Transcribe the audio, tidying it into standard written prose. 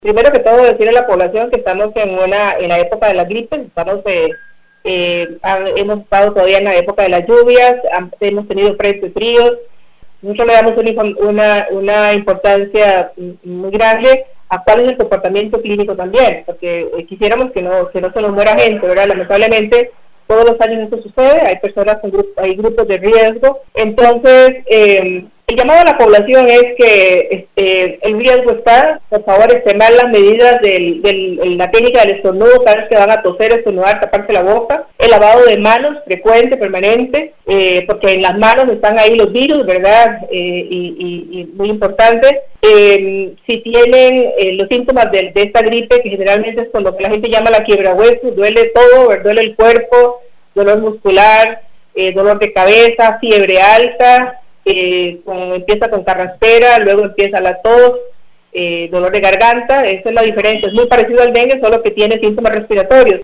Primero que todo, decirle a la población que estamos en la época de las gripes, hemos estado todavía en la época de las lluvias, hemos tenido frentes fríos. Nosotros le damos una importancia muy grande a cuál es el comportamiento clínico también, porque quisiéramos que no se nos muera gente, ¿verdad? Lamentablemente, todos los años eso sucede, hay grupos de riesgo. Entonces, el llamado a la población es que el riesgo está, por favor, extremar las medidas la técnica del estornudo, cada vez que van a toser, estornudar, taparse la boca, el lavado de manos frecuente, permanente, porque en las manos están ahí los virus, ¿verdad? Y muy importante. Si tienen los síntomas de esta gripe, que generalmente es con lo que la gente llama la quiebrahuesos, duele todo, duele el cuerpo, dolor muscular, dolor de cabeza, fiebre alta, empieza con carraspera, luego empieza la tos, dolor de garganta. Esa es la diferencia, es muy parecido al dengue, solo que tiene síntomas respiratorios.